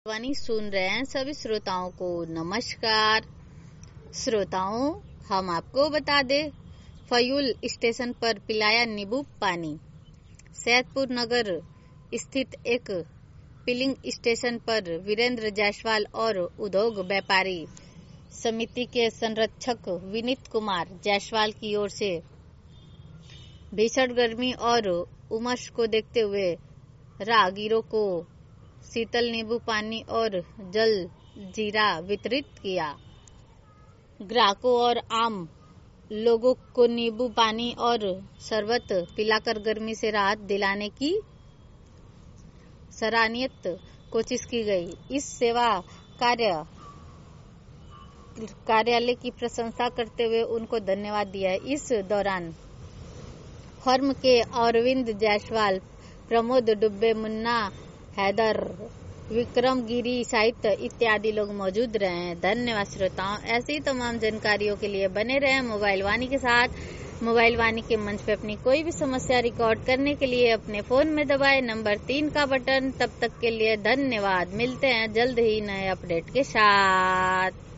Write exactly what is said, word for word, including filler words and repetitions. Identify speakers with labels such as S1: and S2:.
S1: वाणी सुन रहे हैं सभी श्रोताओं को नमस्कार। श्रोताओं, हम आपको बता दें, फयूल स्टेशन पर पिलाया नींबू पानी। सैदपुर नगर स्थित एक फिलिंग स्टेशन पर वीरेंद्र जायसवाल और उद्योग व्यापारी समिति के संरक्षक विनीत कुमार जायसवाल की ओर से भीषण गर्मी और उमस को देखते हुए राहगीरों को शीतल नींबू पानी और जल जीरा वितरित किया। ग्राहकों और आम लोगों को नींबू पानी और शरबत पिलाकर गर्मी से राहत दिलाने की सराहनीय कोशिश की गई। इस सेवा कार्य कार्यालय की प्रशंसा करते हुए उनको धन्यवाद दिया। इस दौरान फर्म के अरविंद जायसवाल, प्रमोद डुब्बे, मुन्ना हैदर, विक्रम गिरी साहित्य इत्यादि लोग मौजूद रहे हैं। धन्यवाद श्रोताओं। ऐसी तमाम जानकारियों के लिए बने रहें मोबाइल वाणी के साथ। मोबाइल वाणी के मंच पे अपनी कोई भी समस्या रिकॉर्ड करने के लिए अपने फोन में दबाएं नंबर तीन का बटन। तब तक के लिए धन्यवाद। मिलते हैं जल्द ही नए अपडेट के साथ।